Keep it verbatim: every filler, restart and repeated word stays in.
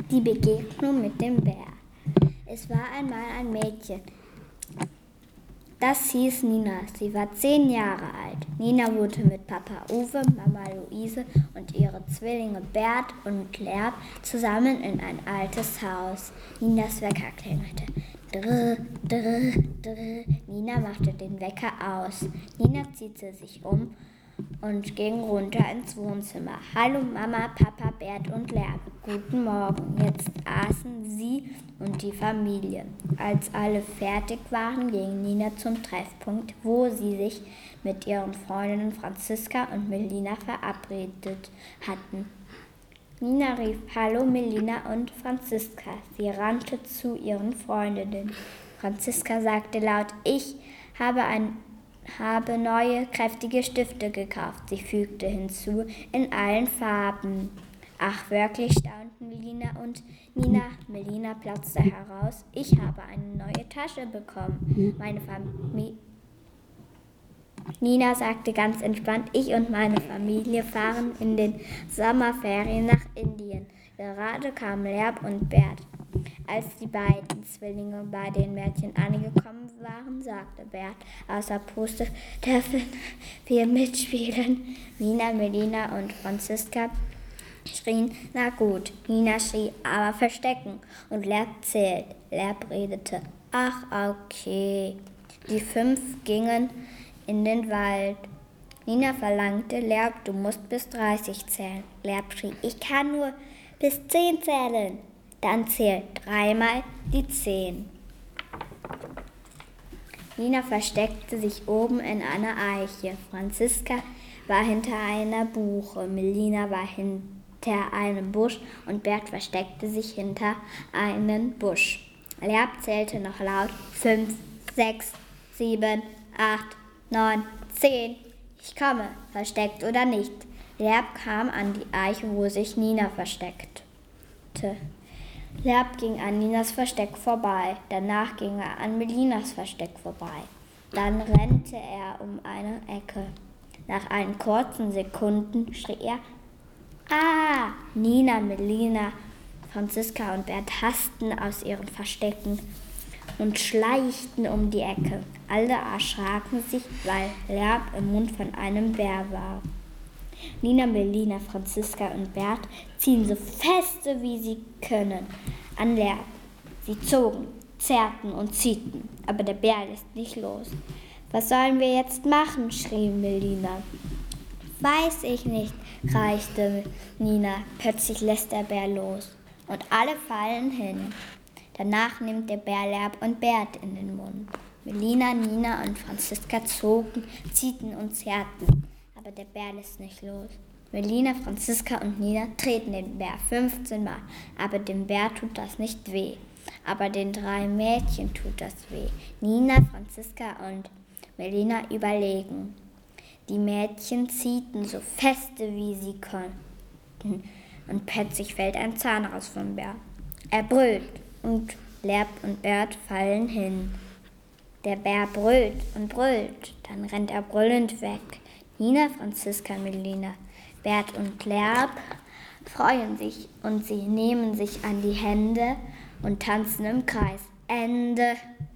Die Begegnung mit dem Bär. Es war einmal ein Mädchen. Das hieß Nina. Sie war zehn Jahre alt. Nina wohnte mit Papa Uwe, Mama Luise und ihre Zwillinge Bert und Lerb zusammen in ein altes Haus. Ninas Wecker klingelte. Drrr, drrr, drrr. Nina machte den Wecker aus. Nina ziehte sich um und ging runter ins Wohnzimmer. Hallo Mama, Papa, Bert und Lerb. Guten Morgen. Jetzt aßen sie und die Familie. Als alle fertig waren, ging Nina zum Treffpunkt, wo sie sich mit ihren Freundinnen Franziska und Melina verabredet hatten. Nina rief Hallo Melina und Franziska. Sie rannte zu ihren Freundinnen. Franziska sagte laut, ich habe ein habe neue, kräftige Stifte gekauft. Sie fügte hinzu, in allen Farben. Ach, wirklich, staunten Melina und Nina. Melina platzte heraus, ich habe eine neue Tasche bekommen. Meine Familie... Nina sagte ganz entspannt, ich und meine Familie fahren in den Sommerferien nach Indien. Gerade kamen Lerb und Bert. Als die beiden Zwillinge bei den Mädchen angekommen waren, sagte Bert außer Puste, dürfen wir mitspielen? Nina, Melina und Franziska schrien, na gut. Nina schrie, aber verstecken. Und Lerb zählt. Lerb redete, ach okay. Die fünf gingen in den Wald. Nina verlangte, Lerb, du musst bis dreißig zählen. Lerb schrie, ich kann nur bis zehn zählen. Dann zählt dreimal die zehn. Nina versteckte sich oben in einer Eiche. Franziska war hinter einer Buche. Melina war hinter einem Busch und Bert versteckte sich hinter einem Busch. Lerb zählte noch laut fünf, sechs, sieben, acht, neun, zehn. Ich komme, versteckt oder nicht. Lerb kam an die Eiche, wo sich Nina versteckte. Lerb ging an Ninas Versteck vorbei, danach ging er an Melinas Versteck vorbei. Dann rannte er um eine Ecke. Nach einen kurzen Sekunden schrie er, ah! Nina, Melina, Franziska und Bert hassten aus ihren Verstecken und schleichten um die Ecke. Alle erschraken sich, weil Lerb im Mund von einem Bär war. Nina, Melina, Franziska und Bert ziehen so feste wie sie können an Lerb. Sie zogen, zerrten und ziehten, aber der Bär lässt nicht los. Was sollen wir jetzt machen? Schrie Melina. Weiß ich nicht, reichte Nina. Plötzlich lässt der Bär los und alle fallen hin. Danach nimmt der Bär Lerb und Bert in den Mund. Melina, Nina und Franziska zogen, ziehten und zerrten. Aber der Bär lässt nicht los. Melina, Franziska und Nina treten den Bär fünfzehn Mal, aber dem Bär tut das nicht weh. Aber den drei Mädchen tut das weh. Nina, Franziska und Melina überlegen. Die Mädchen ziehten so feste, wie sie konnten. Und plötzlich fällt ein Zahn raus vom Bär. Er brüllt und Lerb und Bert fallen hin. Der Bär brüllt und brüllt, dann rennt er brüllend weg. Nina, Franziska, Melina, Bert und Lerb freuen sich und sie nehmen sich an die Hände und tanzen im Kreis. Ende.